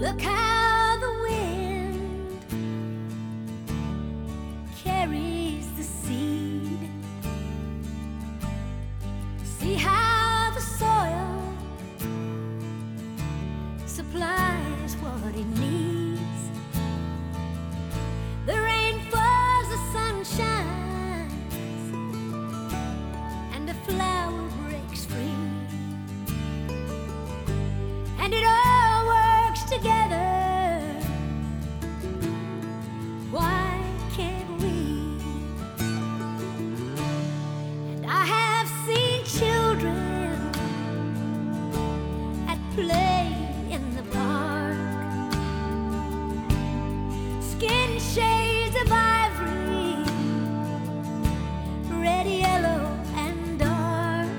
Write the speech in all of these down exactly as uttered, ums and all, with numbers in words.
Look how the wind carries the seed. See how the soil supplies what it needs. The rain falls, the sun shines, and the flower breaks free. And it all works together. Why can't we? And I have seen children at play in the park, skin shades of ivory, red, yellow, and dark.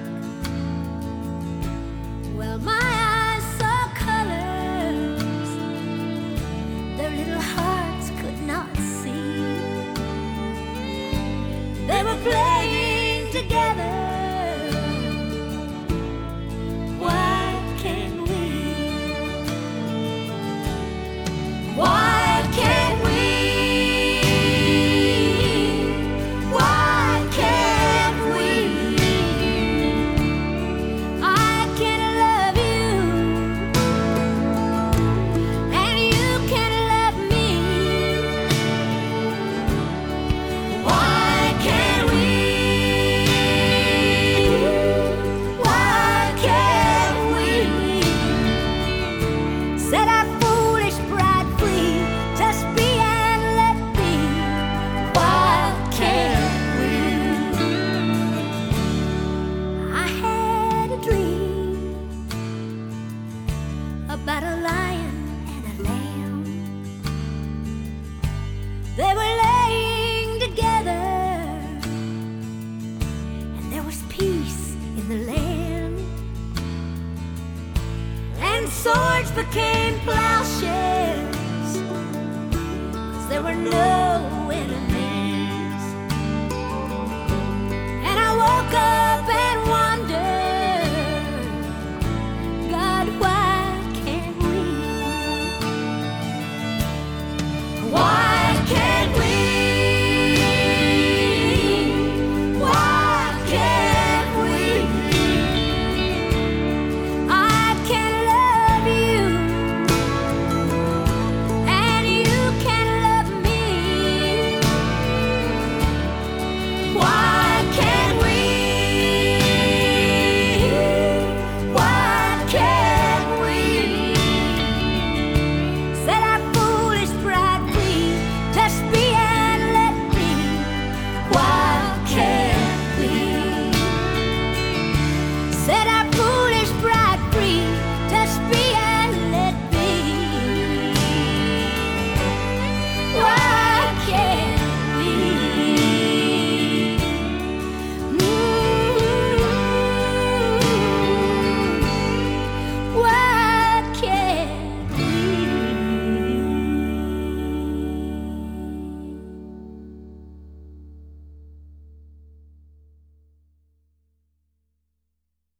Well, my eyes saw colors their little hearts could not see. They were playing together. Why can't we? Why can't we? Why can't we? I can love you, and you can love me. Why can't we? Why can't we? Set our foolish pride free. Just be and let be. Why can't we? I had a dream about a lion and a lamb. They were laying together, and there was peace in the land. And swords became plowshares, 'cause there were no enemies.